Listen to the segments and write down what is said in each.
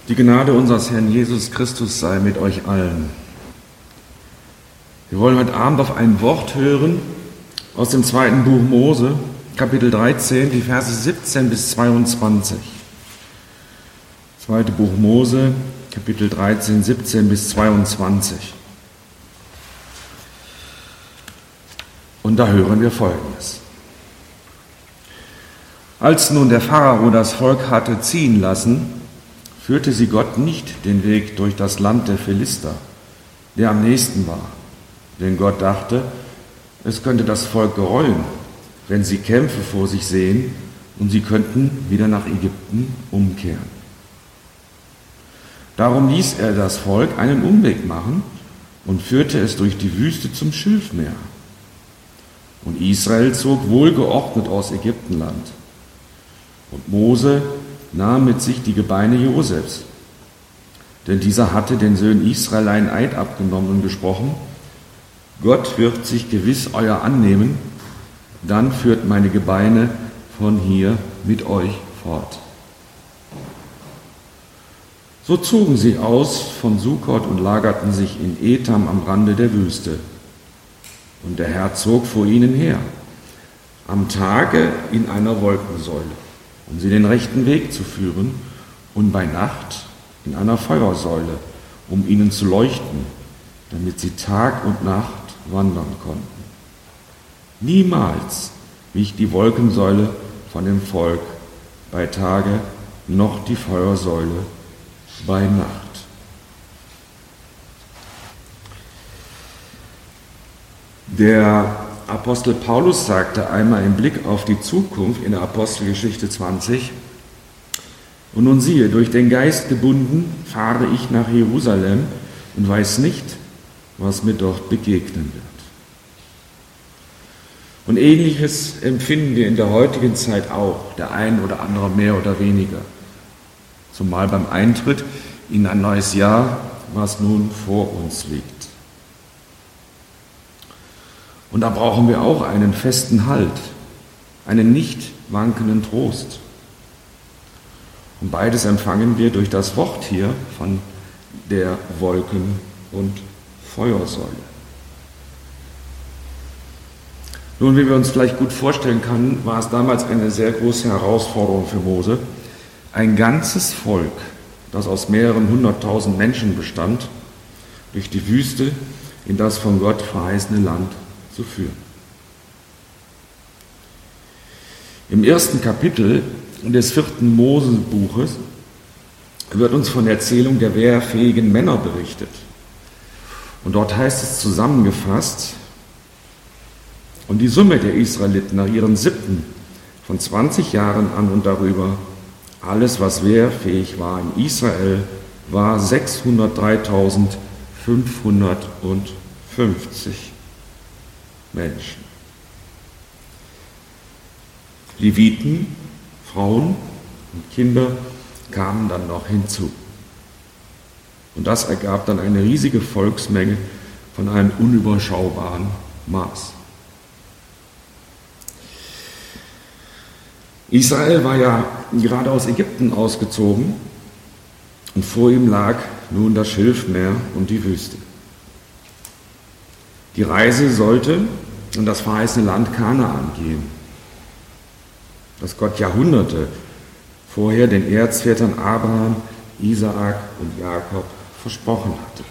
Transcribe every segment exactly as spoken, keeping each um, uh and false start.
Die Gnade unseres Herrn Jesus Christus sei mit euch allen. Wir wollen heute Abend auf ein Wort hören aus dem zweiten Buch Mose, Kapitel dreizehn, die Verse siebzehn bis zweiundzwanzig. Zweite Buch Mose, Kapitel dreizehn, siebzehn bis zweiundzwanzig. Und da hören wir Folgendes. Als nun der Pharao das Volk hatte ziehen lassen, führte sie Gott nicht den Weg durch das Land der Philister, der am nächsten war. Denn Gott dachte, es könnte das Volk gereuen, wenn sie Kämpfe vor sich sehen und sie könnten wieder nach Ägypten umkehren. Darum ließ er das Volk einen Umweg machen und führte es durch die Wüste zum Schilfmeer. Und Israel zog wohlgeordnet aus Ägyptenland. Und Mose nahm mit sich die Gebeine Josefs, denn dieser hatte den Söhnen Israel einen Eid abgenommen und gesprochen: Gott wird sich gewiss euer annehmen, dann führt meine Gebeine von hier mit euch fort. So zogen sie aus von Sukkot und lagerten sich in Etam am Rande der Wüste. Und der Herr zog vor ihnen her, am Tage in einer Wolkensäule, um sie den rechten Weg zu führen, und bei Nacht in einer Feuersäule, um ihnen zu leuchten, damit sie Tag und Nacht wandern konnten. Niemals wich die Wolkensäule von dem Volk bei Tage, noch die Feuersäule bei Nacht. Der Apostel Paulus sagte einmal im Blick auf die Zukunft in der Apostelgeschichte zwanzig: Und nun siehe, durch den Geist gebunden fahre ich nach Jerusalem und weiß nicht, was mir dort begegnen wird. Und Ähnliches empfinden wir in der heutigen Zeit auch, der ein oder andere mehr oder weniger. Zumal beim Eintritt in ein neues Jahr, was nun vor uns liegt. Und da brauchen wir auch einen festen Halt, einen nicht wankenden Trost. Und beides empfangen wir durch das Wort hier von der Wolken- und Feuersäule. Nun, wie wir uns vielleicht gut vorstellen können, war es damals eine sehr große Herausforderung für Mose, ein ganzes Volk, das aus mehreren hunderttausend Menschen bestand, durch die Wüste in das von Gott verheißene Land zu führen. Im ersten Kapitel des vierten Mose-Buches wird uns von der Erzählung der wehrfähigen Männer berichtet. Und dort heißt es zusammengefasst: Und die Summe der Israeliten nach ihren Sippen von zwanzig Jahren an und darüber, alles was wehrfähig war in Israel, war sechshundertdreitausendfünfhundertfünfzig Menschen. Leviten, Frauen und Kinder kamen dann noch hinzu. Und das ergab dann eine riesige Volksmenge von einem unüberschaubaren Maß. Israel war ja gerade aus Ägypten ausgezogen und vor ihm lag nun das Schilfmeer und die Wüste. Die Reise sollte in das verheißene Land Kanaan gehen, das Gott Jahrhunderte vorher den Erzvätern Abraham, Isaak und Jakob versprochen hatte.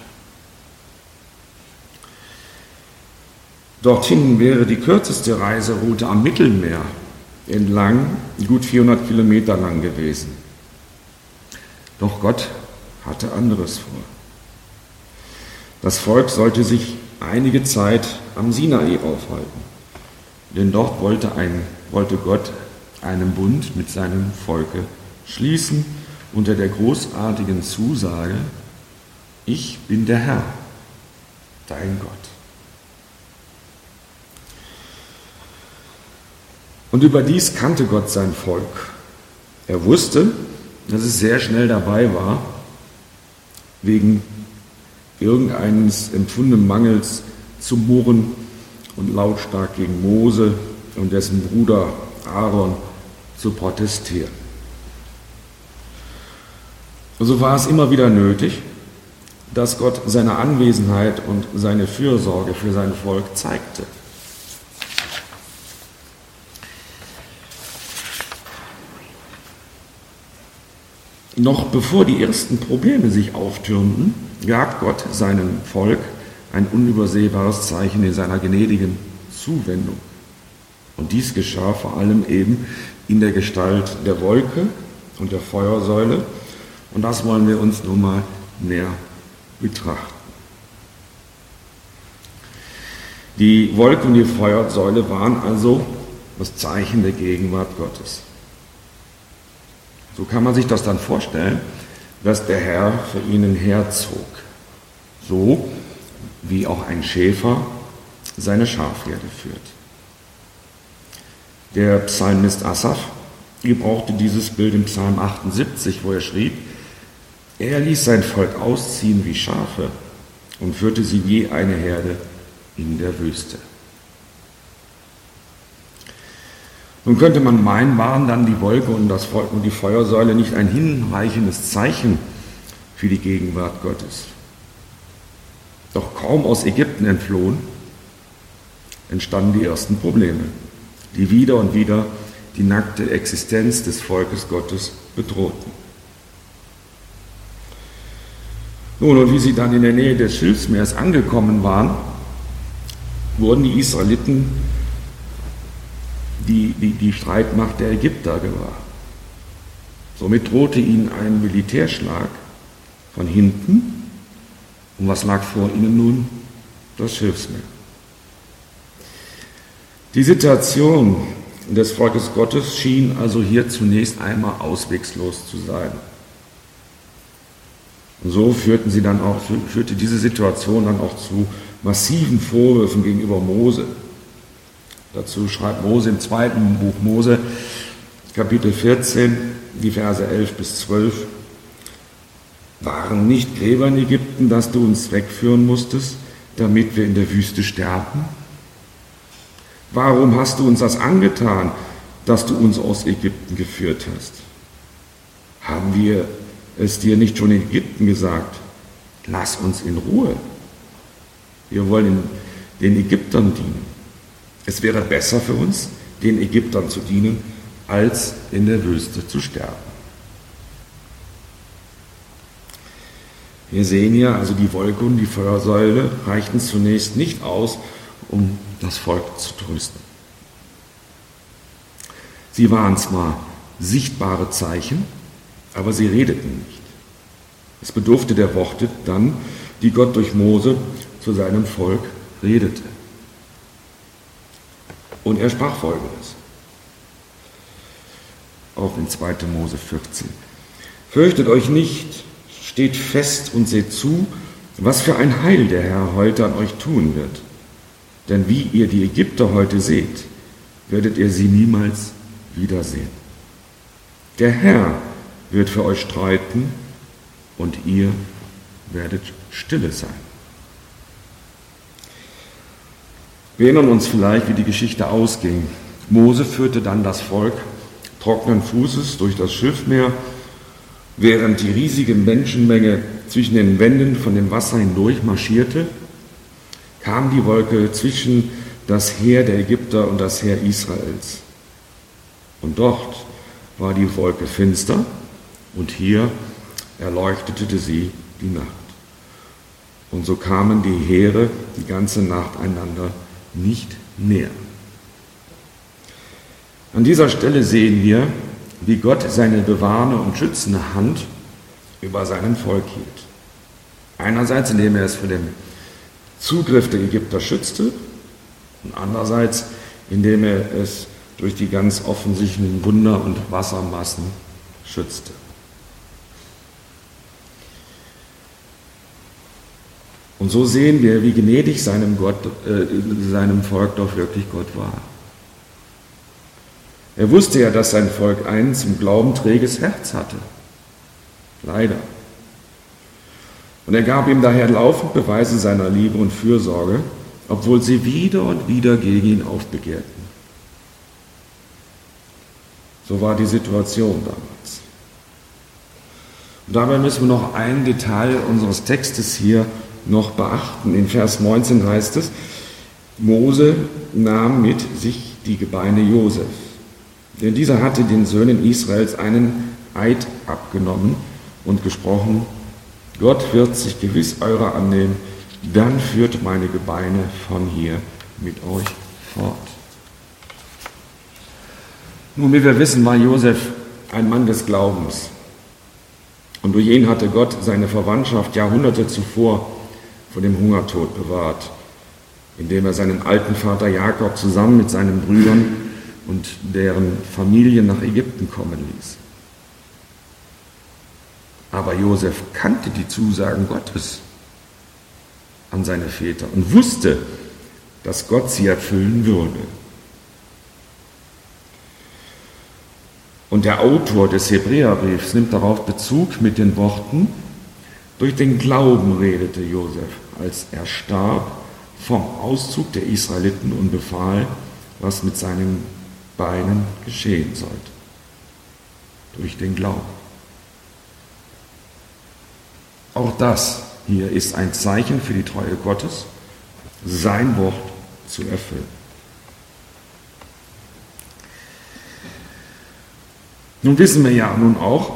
Dorthin wäre die kürzeste Reiseroute am Mittelmeer entlang gut vierhundert Kilometer lang gewesen. Doch Gott hatte anderes vor. Das Volk sollte sich einige Zeit am Sinai aufhalten, denn dort wollte, ein, wollte Gott einen Bund mit seinem Volke schließen unter der großartigen Zusage: Ich bin der Herr, dein Gott. Und überdies kannte Gott sein Volk. Er wusste, dass es sehr schnell dabei war, wegen irgendeines empfundenen Mangels zu murren und lautstark gegen Mose und dessen Bruder Aaron zu protestieren. So war es immer wieder nötig, dass Gott seine Anwesenheit und seine Fürsorge für sein Volk zeigte. Noch bevor die ersten Probleme sich auftürmten, gab Gott seinem Volk ein unübersehbares Zeichen in seiner gnädigen Zuwendung. Und dies geschah vor allem eben in der Gestalt der Wolke und der Feuersäule. Und das wollen wir uns nun mal näher betrachten. Die Wolke und die Feuersäule waren also das Zeichen der Gegenwart Gottes. So kann man sich das dann vorstellen, dass der Herr vor ihnen herzog, so wie auch ein Schäfer seine Schafherde führt. Der Psalmist Asaf gebrauchte dieses Bild im Psalm achtundsiebzig, wo er schrieb: Er ließ sein Volk ausziehen wie Schafe und führte sie wie eine Herde in der Wüste. Nun könnte man meinen, waren dann die Wolke und das Volk und die Feuersäule nicht ein hinreichendes Zeichen für die Gegenwart Gottes. Doch kaum aus Ägypten entflohen, entstanden die ersten Probleme, die wieder und wieder die nackte Existenz des Volkes Gottes bedrohten. Nun, und wie sie dann in der Nähe des Schilfmeers angekommen waren, wurden die Israeliten die, die, die Streitmacht der Ägypter gewahr. Somit drohte ihnen ein Militärschlag von hinten. Und was lag vor ihnen nun? Das Schilfsmeer. Die Situation des Volkes Gottes schien also hier zunächst einmal auswegslos zu sein. Und so führten sie dann auch, führte diese Situation dann auch zu massiven Vorwürfen gegenüber Mose. Dazu schreibt Mose im zweiten Buch Mose, Kapitel vierzehn, die Verse elf bis zwölf. Waren nicht Gräber in Ägypten, dass du uns wegführen musstest, damit wir in der Wüste sterben? Warum hast du uns das angetan, dass du uns aus Ägypten geführt hast? Haben wir es dir nicht schon in Ägypten gesagt? Lass uns in Ruhe. Wir wollen den Ägyptern dienen. Es wäre besser für uns, den Ägyptern zu dienen, als in der Wüste zu sterben. Wir sehen hier also, die Wolke und die Feuersäule reichten zunächst nicht aus, um das Volk zu trösten. Sie waren zwar sichtbare Zeichen, aber sie redeten nicht. Es bedurfte der Worte dann, die Gott durch Mose zu seinem Volk redete. Und er sprach Folgendes, auch in zweiter Mose vierzehn. Fürchtet euch nicht, steht fest und seht zu, was für ein Heil der Herr heute an euch tun wird. Denn wie ihr die Ägypter heute seht, werdet ihr sie niemals wiedersehen. Der Herr wird für euch streiten und ihr werdet stille sein. Wir erinnern uns vielleicht, wie die Geschichte ausging. Mose führte dann das Volk trockenen Fußes durch das Schilfmeer, während die riesige Menschenmenge zwischen den Wänden von dem Wasser hindurch marschierte, kam die Wolke zwischen das Heer der Ägypter und das Heer Israels. Und dort war die Wolke finster und hier erleuchtete sie die Nacht. Und so kamen die Heere die ganze Nacht einander nicht näher. An dieser Stelle sehen wir, wie Gott seine bewahrende und schützende Hand über seinem Volk hielt. Einerseits, indem er es vor dem Zugriff der Ägypter schützte und andererseits, indem er es durch die ganz offensichtlichen Wunder und Wassermassen schützte. Und so sehen wir, wie gnädig seinem, Gott, äh, seinem Volk doch wirklich Gott war. Er wusste ja, dass sein Volk ein zum Glauben träges Herz hatte. Leider. Und er gab ihm daher laufend Beweise seiner Liebe und Fürsorge, obwohl sie wieder und wieder gegen ihn aufbegehrten. So war die Situation damals. Und dabei müssen wir noch ein Detail unseres Textes hier noch beachten. In Vers neunzehn heißt es, Mose nahm mit sich die Gebeine Josef, denn dieser hatte den Söhnen Israels einen Eid abgenommen und gesprochen, Gott wird sich gewiss eurer annehmen, dann führt meine Gebeine von hier mit euch fort. Nun, wie wir wissen, war Josef ein Mann des Glaubens. Und durch ihn hatte Gott seine Verwandtschaft Jahrhunderte zuvor vor dem Hungertod bewahrt, indem er seinen alten Vater Jakob zusammen mit seinen Brüdern und deren Familien nach Ägypten kommen ließ. Aber Josef kannte die Zusagen Gottes an seine Väter und wusste, dass Gott sie erfüllen würde. Und der Autor des Hebräerbriefs nimmt darauf Bezug mit den Worten, durch den Glauben redete Josef, als er starb, vom Auszug der Israeliten und befahl, was mit seinen Beinen geschehen sollte. Durch den Glauben. Auch das hier ist ein Zeichen für die Treue Gottes, sein Wort zu erfüllen. Nun wissen wir ja nun auch,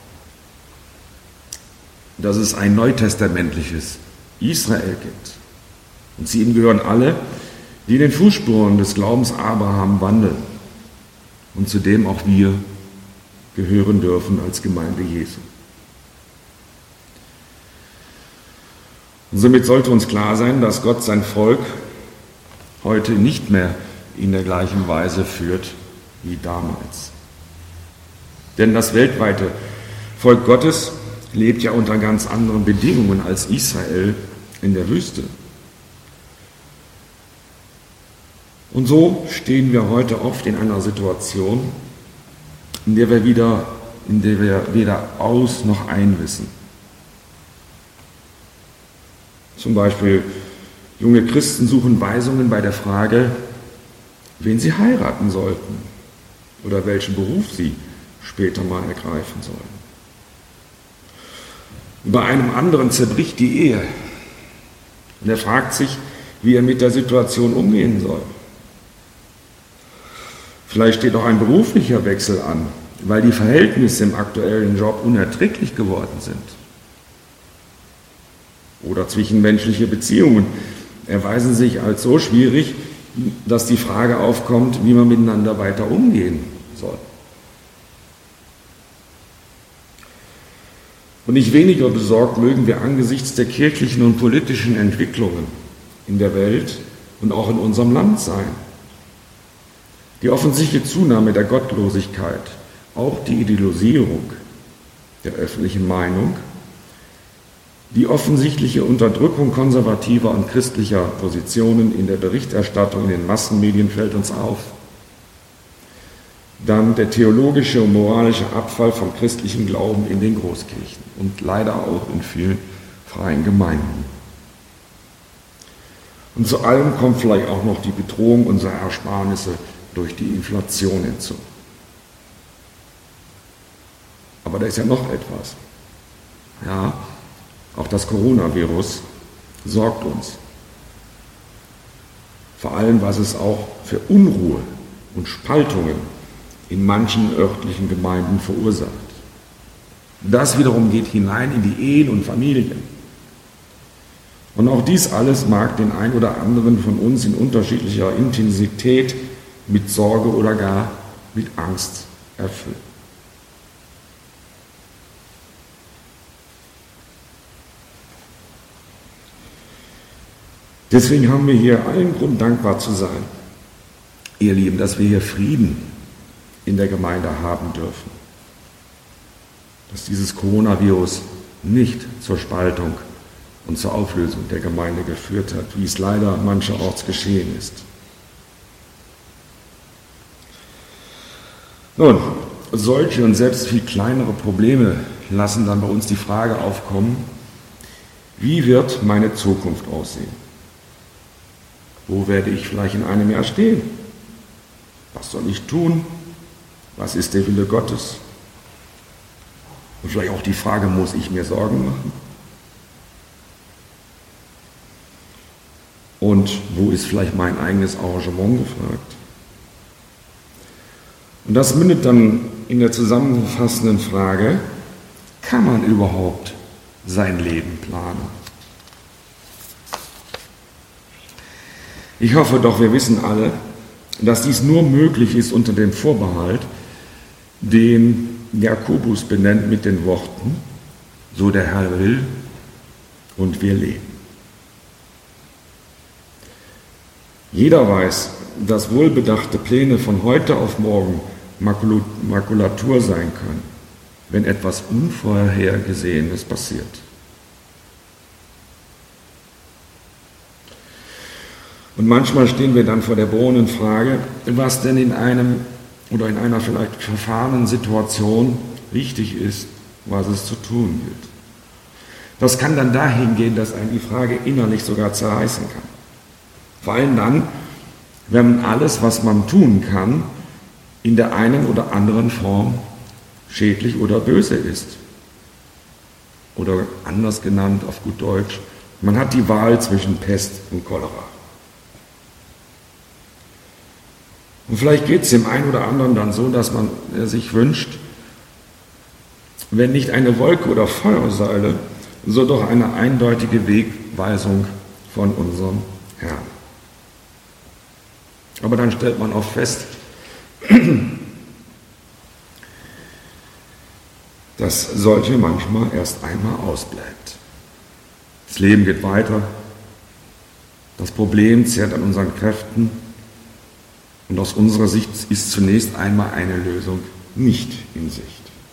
dass es ein neutestamentliches Israel gibt. Und zu ihm gehören alle, die in den Fußspuren des Glaubens Abraham wandeln. Und zu dem auch wir gehören dürfen als Gemeinde Jesu. Und somit sollte uns klar sein, dass Gott sein Volk heute nicht mehr in der gleichen Weise führt wie damals. Denn das weltweite Volk Gottes lebt ja unter ganz anderen Bedingungen als Israel in der Wüste. Und so stehen wir heute oft in einer Situation, in der wir wieder, in der wir weder aus noch ein wissen. Zum Beispiel, junge Christen suchen Weisungen bei der Frage, wen sie heiraten sollten oder welchen Beruf sie später mal ergreifen sollen. Bei einem anderen zerbricht die Ehe und er fragt sich, wie er mit der Situation umgehen soll. Vielleicht steht auch ein beruflicher Wechsel an, weil die Verhältnisse im aktuellen Job unerträglich geworden sind. Oder zwischenmenschliche Beziehungen erweisen sich als so schwierig, dass die Frage aufkommt, wie man miteinander weiter umgehen soll. Und nicht weniger besorgt mögen wir angesichts der kirchlichen und politischen Entwicklungen in der Welt und auch in unserem Land sein. Die offensichtliche Zunahme der Gottlosigkeit, auch die Ideologisierung der öffentlichen Meinung, die offensichtliche Unterdrückung konservativer und christlicher Positionen in der Berichterstattung in den Massenmedien fällt uns auf. Dann der theologische und moralische Abfall vom christlichen Glauben in den Großkirchen und leider auch in vielen freien Gemeinden. Und zu allem kommt vielleicht auch noch die Bedrohung unserer Ersparnisse durch die Inflation hinzu. Aber da ist ja noch etwas. Ja, auch das Coronavirus sorgt uns. Vor allem, was es auch für Unruhe und Spaltungen in manchen örtlichen Gemeinden verursacht. Das wiederum geht hinein in die Ehen und Familien. Und auch dies alles mag den ein oder anderen von uns in unterschiedlicher Intensität mit Sorge oder gar mit Angst erfüllen. Deswegen haben wir hier allen Grund, dankbar zu sein, ihr Lieben, dass wir hier Frieden in der Gemeinde haben dürfen. Dass dieses Coronavirus nicht zur Spaltung und zur Auflösung der Gemeinde geführt hat, wie es leider mancherorts geschehen ist. Nun, solche und selbst viel kleinere Probleme lassen dann bei uns die Frage aufkommen, wie wird meine Zukunft aussehen? Wo werde ich vielleicht in einem Jahr stehen? Was soll ich tun? Was ist der Wille Gottes? Und vielleicht auch die Frage, muss ich mir Sorgen machen? Und wo ist vielleicht mein eigenes Engagement gefragt? Und das mündet dann in der zusammenfassenden Frage, kann man überhaupt sein Leben planen? Ich hoffe doch, wir wissen alle, dass dies nur möglich ist unter dem Vorbehalt, den Jakobus benennt mit den Worten, so der Herr will und wir leben. Jeder weiß, dass wohlbedachte Pläne von heute auf morgen Makulatur sein können, wenn etwas Unvorhergesehenes passiert. Und manchmal stehen wir dann vor der bohrenden Frage, was denn in einem oder in einer vielleicht verfahrenen Situation wichtig ist, was es zu tun gilt. Das kann dann dahin gehen, dass einen die Frage innerlich sogar zerreißen kann. Vor allem dann, wenn alles, was man tun kann, in der einen oder anderen Form schädlich oder böse ist. Oder anders genannt auf gut Deutsch, man hat die Wahl zwischen Pest und Cholera. Und vielleicht geht es dem einen oder anderen dann so, dass man sich wünscht, wenn nicht eine Wolke oder Feuersäule, so doch eine eindeutige Wegweisung von unserem Herrn. Aber dann stellt man auch fest, dass solche manchmal erst einmal ausbleibt. Das Leben geht weiter, das Problem zehrt an unseren Kräften und aus unserer Sicht ist zunächst einmal eine Lösung nicht in Sicht.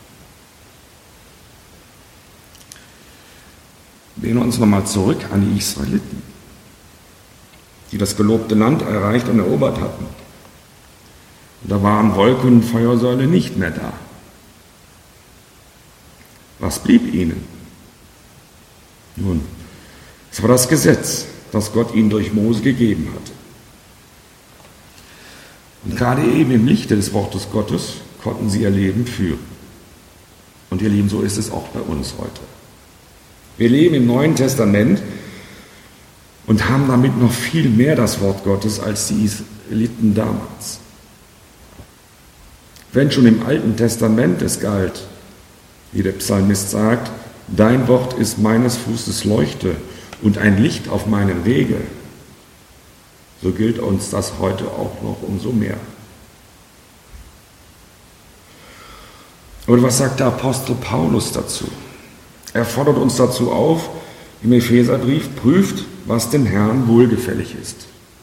Wir erinnern uns nochmal zurück an die Israeliten, die das gelobte Land erreicht und erobert hatten. Und da waren Wolke und Feuersäule nicht mehr da. Was blieb ihnen? Nun, es war das Gesetz, das Gott ihnen durch Mose gegeben hatte. Und gerade eben im Lichte des Wortes Gottes konnten sie ihr Leben führen. Und ihr Lieben, so ist es auch bei uns heute. Wir leben im Neuen Testament und haben damit noch viel mehr das Wort Gottes als die Israeliten damals. Wenn schon im Alten Testament es galt, wie der Psalmist sagt, dein Wort ist meines Fußes Leuchte und ein Licht auf meinen Wege, so gilt uns das heute auch noch umso mehr. Und was sagt der Apostel Paulus dazu? Er fordert uns dazu auf, im Epheserbrief, prüft, was dem Herrn wohlgefällig ist.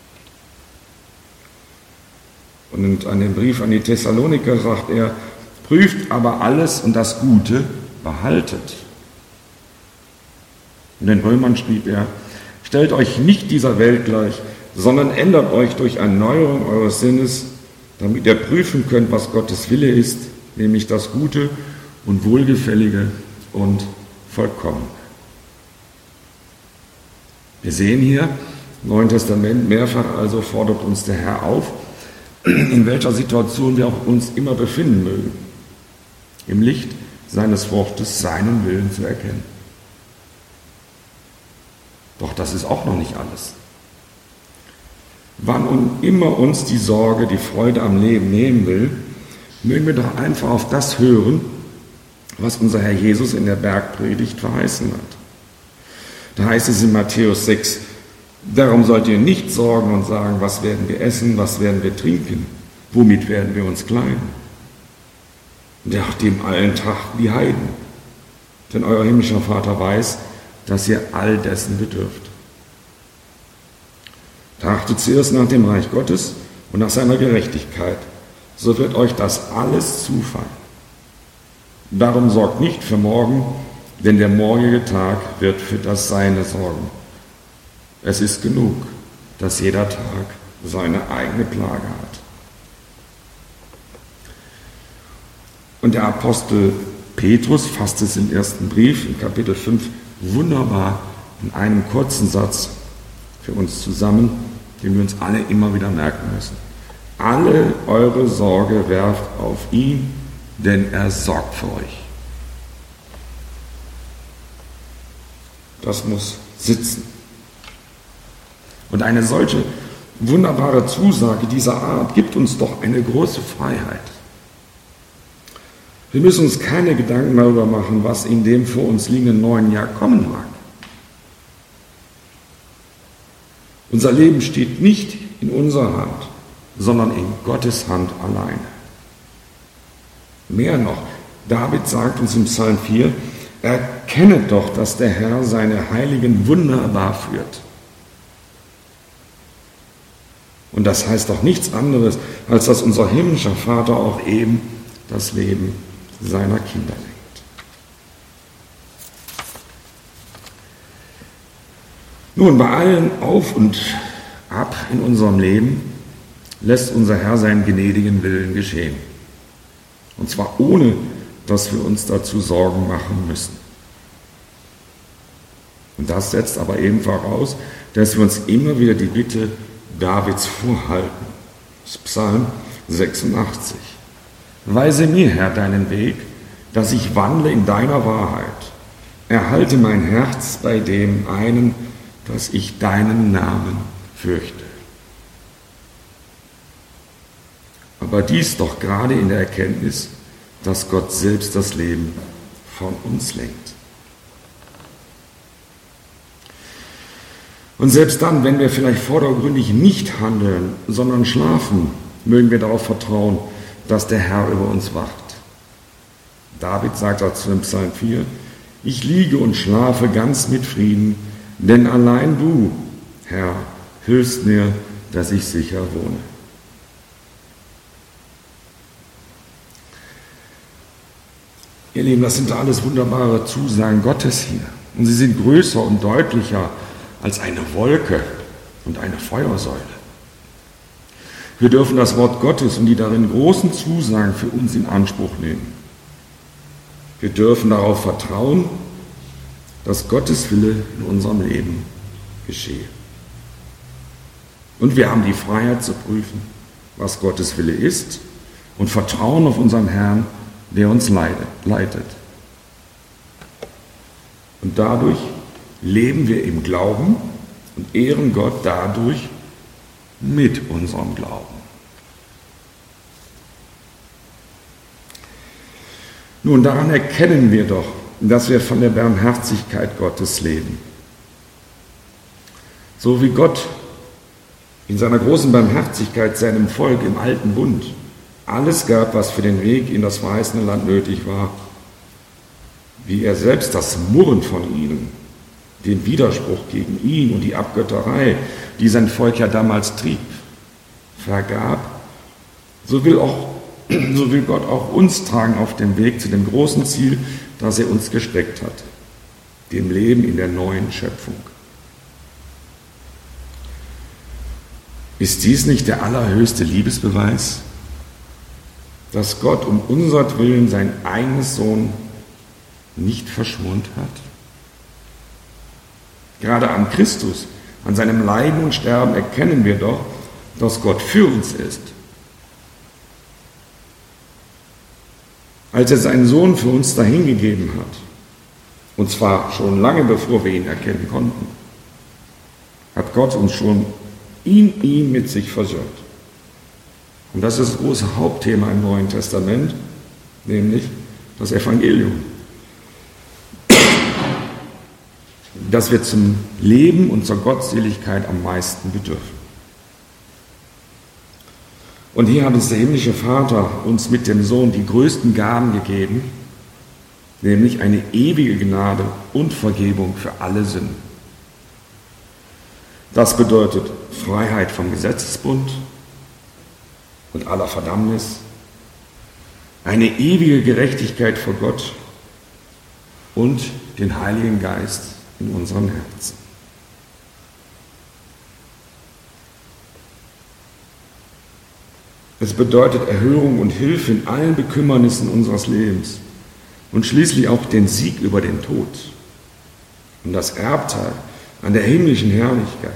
Und an dem Brief an die Thessaloniker sagt er, prüft aber alles und das Gute behaltet. Und den Römern schrieb er, stellt euch nicht dieser Welt gleich, sondern ändert euch durch Erneuerung eures Sinnes, damit ihr prüfen könnt, was Gottes Wille ist, nämlich das Gute und Wohlgefällige und Vollkommene. Wir sehen hier im Neuen Testament mehrfach also fordert uns der Herr auf, in welcher Situation wir auch uns immer befinden mögen, im Licht seines Wortes seinen Willen zu erkennen. Doch das ist auch noch nicht alles. Wann und immer uns die Sorge, die Freude am Leben nehmen will, mögen wir doch einfach auf das hören, was unser Herr Jesus in der Bergpredigt verheißen hat. Da heißt es in Matthäus sechs, darum sollt ihr nicht sorgen und sagen, was werden wir essen, was werden wir trinken, womit werden wir uns kleiden. Nach dem allen Tag die Heiden. Denn euer himmlischer Vater weiß, dass ihr all dessen bedürft. Trachtet zuerst nach dem Reich Gottes und nach seiner Gerechtigkeit, so wird euch das alles zufallen. Darum sorgt nicht für morgen, denn der morgige Tag wird für das Seine sorgen. Es ist genug, dass jeder Tag seine eigene Plage hat. Und der Apostel Petrus fasst es im ersten Brief, in Kapitel fünf, wunderbar in einem kurzen Satz für uns zusammen, den wir uns alle immer wieder merken müssen. Alle eure Sorge werft auf ihn, denn er sorgt für euch. das muss sitzen. Und eine solche wunderbare Zusage dieser Art gibt uns doch eine große Freiheit. Wir müssen uns keine Gedanken darüber machen, was in dem vor uns liegenden neuen Jahr kommen mag. Unser Leben steht nicht in unserer Hand, sondern in Gottes Hand alleine. Mehr noch, David sagt uns im Psalm vier, erkennet doch, dass der Herr seine Heiligen wunderbar führt. Und das heißt doch nichts anderes, als dass unser himmlischer Vater auch eben das Leben seiner Kinder lenkt. Nun, bei allen Auf und Ab in unserem Leben lässt unser Herr seinen gnädigen Willen geschehen. Und zwar ohne, dass wir uns dazu Sorgen machen müssen. Und das setzt aber eben voraus, dass wir uns immer wieder die Bitte Davids vorhalten. Das ist Psalm sechsundachtzig. Weise mir, Herr, deinen Weg, dass ich wandle in deiner Wahrheit. Erhalte mein Herz bei dem einen, dass ich deinen Namen fürchte. Aber dies doch gerade in der Erkenntnis, dass Gott selbst das Leben von uns lenkt. Und selbst dann, wenn wir vielleicht vordergründig nicht handeln, sondern schlafen, mögen wir darauf vertrauen, dass der Herr über uns wacht. David sagt dazu im Psalm vier, ich liege und schlafe ganz mit Frieden, denn allein du, Herr, hilfst mir, dass ich sicher wohne. Ihr Lieben, das sind alles wunderbare Zusagen Gottes hier. Und sie sind größer und deutlicher als eine Wolke und eine Feuersäule. Wir dürfen das Wort Gottes und die darin großen Zusagen für uns in Anspruch nehmen. Wir dürfen darauf vertrauen, dass Gottes Wille in unserem Leben geschehe. Und wir haben die Freiheit zu prüfen, was Gottes Wille ist, und vertrauen auf unseren Herrn, der uns leitet. Und dadurch leben wir im Glauben und ehren Gott dadurch mit unserem Glauben. Nun, daran erkennen wir doch, dass wir von der Barmherzigkeit Gottes leben. So wie Gott in seiner großen Barmherzigkeit seinem Volk im alten Bund alles gab, was für den Weg in das verheißene Land nötig war, wie er selbst das Murren von ihnen, den Widerspruch gegen ihn und die Abgötterei, die sein Volk ja damals trieb, vergab, so will, auch, so will Gott auch uns tragen auf dem Weg zu dem großen Ziel, das er uns gesteckt hat, dem Leben in der neuen Schöpfung. Ist dies nicht der allerhöchste Liebesbeweis, dass Gott um unsertwillen sein eigenes Sohn nicht verschont hat? Gerade an Christus, an seinem Leiden und Sterben erkennen wir doch, dass Gott für uns ist. Als er seinen Sohn für uns dahingegeben hat, und zwar schon lange bevor wir ihn erkennen konnten, hat Gott uns schon in ihm mit sich versöhnt. Und das ist das große Hauptthema im Neuen Testament, nämlich das Evangelium. Das wir zum Leben und zur Gottseligkeit am meisten bedürfen. Und hier hat uns der himmlische Vater uns mit dem Sohn die größten Gaben gegeben, nämlich eine ewige Gnade und Vergebung für alle Sünden. Das bedeutet Freiheit vom Gesetzesbund und aller Verdammnis, eine ewige Gerechtigkeit vor Gott und den Heiligen Geist in unseren Herzen. Es bedeutet Erhörung und Hilfe in allen Bekümmernissen unseres Lebens und schließlich auch den Sieg über den Tod und das Erbteil an der himmlischen Herrlichkeit.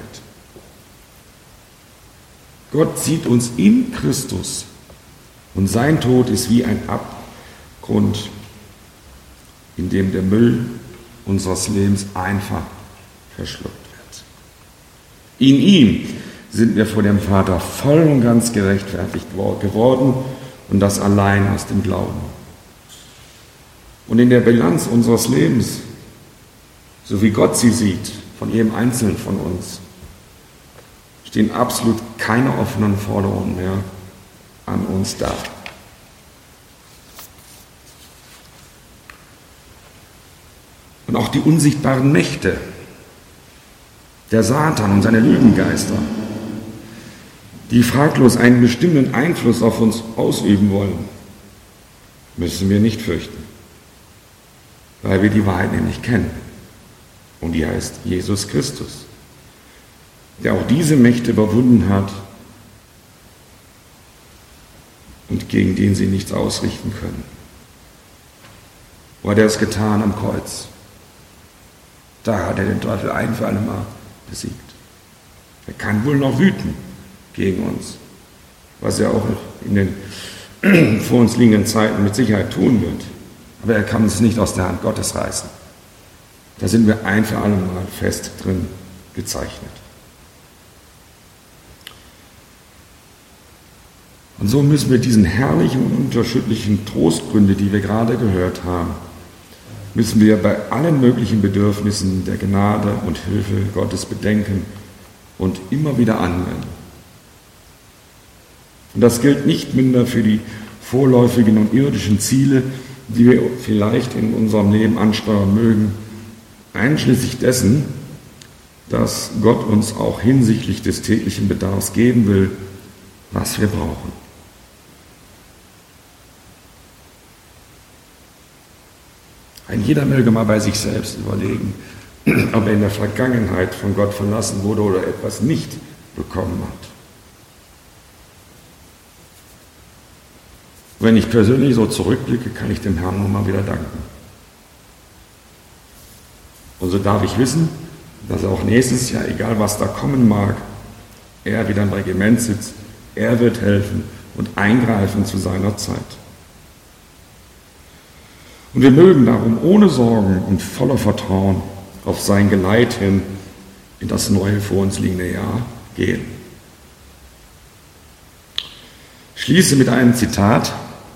Gott sieht uns in Christus und sein Tod ist wie ein Abgrund, in dem der Müll unseres Lebens einfach verschluckt wird. In ihm sind wir vor dem Vater voll und ganz gerechtfertigt geworden und das allein aus dem Glauben. Und in der Bilanz unseres Lebens, so wie Gott sie sieht, von jedem Einzelnen von uns, stehen absolut keine offenen Forderungen mehr an uns da. Und auch die unsichtbaren Mächte, der Satan und seine Lügengeister, die fraglos einen bestimmten Einfluss auf uns ausüben wollen, müssen wir nicht fürchten, weil wir die Wahrheit nämlich kennen. Und die heißt Jesus Christus, der auch diese Mächte überwunden hat und gegen den sie nichts ausrichten können. Wo hat er es getan am Kreuz? Da hat er den Teufel ein für alle Mal besiegt. Er kann wohl noch wüten gegen uns, was er auch in den vor uns liegenden Zeiten mit Sicherheit tun wird. Aber er kann uns nicht aus der Hand Gottes reißen. Da sind wir ein für alle Mal fest drin gezeichnet. Und so müssen wir diesen herrlichen und unerschütterlichen Trostgründe, die wir gerade gehört haben, müssen wir bei allen möglichen Bedürfnissen der Gnade und Hilfe Gottes bedenken und immer wieder anwenden. Und das gilt nicht minder für die vorläufigen und irdischen Ziele, die wir vielleicht in unserem Leben ansteuern mögen, einschließlich dessen, dass Gott uns auch hinsichtlich des täglichen Bedarfs geben will, was wir brauchen. Ein jeder möge mal bei sich selbst überlegen, ob er in der Vergangenheit von Gott verlassen wurde oder etwas nicht bekommen hat. Wenn ich persönlich so zurückblicke, kann ich dem Herrn nochmal wieder danken. Und so darf ich wissen, dass er auch nächstes Jahr, egal was da kommen mag, er wieder im Regiment sitzt, er wird helfen und eingreifen zu seiner Zeit. Und wir mögen darum ohne Sorgen und voller Vertrauen auf sein Geleit hin in das neue vor uns liegende Jahr gehen. Ich schließe mit einem Zitat: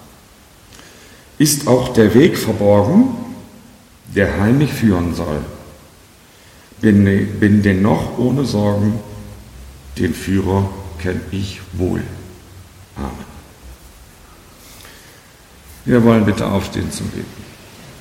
Ist auch der Weg verborgen, der heimlich führen soll. Bin, bin dennoch ohne Sorgen, den Führer kenn ich wohl. Amen. Wir wollen bitte aufstehen zum Beten.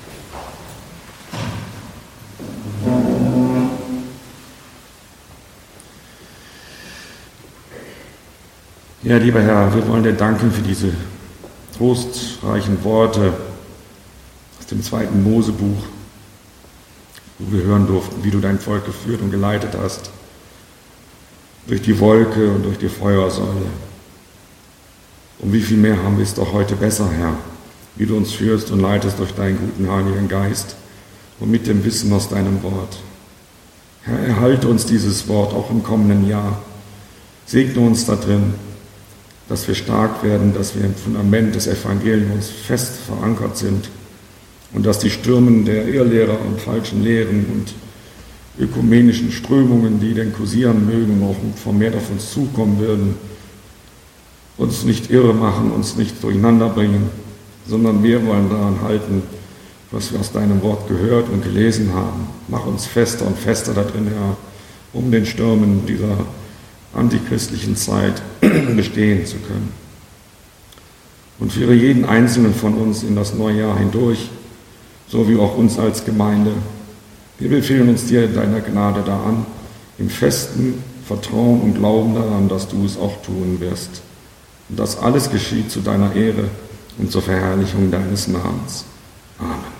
Ja, lieber Herr, wir wollen dir danken für diese trostreichen Worte aus dem zweiten Mosebuch, wo wir hören durften, wie du dein Volk geführt und geleitet hast, durch die Wolke und durch die Feuersäule. Und wie viel mehr haben wir es doch heute besser, Herr, wie du uns führst und leitest durch deinen guten Heiligen Geist und mit dem Wissen aus deinem Wort. Herr, erhalte uns dieses Wort auch im kommenden Jahr. Segne uns da drin, dass wir stark werden, dass wir im Fundament des Evangeliums fest verankert sind und dass die Stürmen der Irrlehrer und falschen Lehren und ökumenischen Strömungen, die denn kursieren mögen, noch vermehrt auf uns zukommen würden, uns nicht irre machen, uns nicht durcheinander bringen, sondern wir wollen daran halten, was wir aus deinem Wort gehört und gelesen haben. Mach uns fester und fester da drin, Herr, um den Stürmen dieser antichristlichen Zeit bestehen zu können. Und führe jeden Einzelnen von uns in das neue Jahr hindurch, so wie auch uns als Gemeinde. Wir befehlen uns dir deiner Gnade da an, im festen Vertrauen und Glauben daran, dass du es auch tun wirst. Und das alles geschieht zu deiner Ehre und zur Verherrlichung deines Namens. Amen.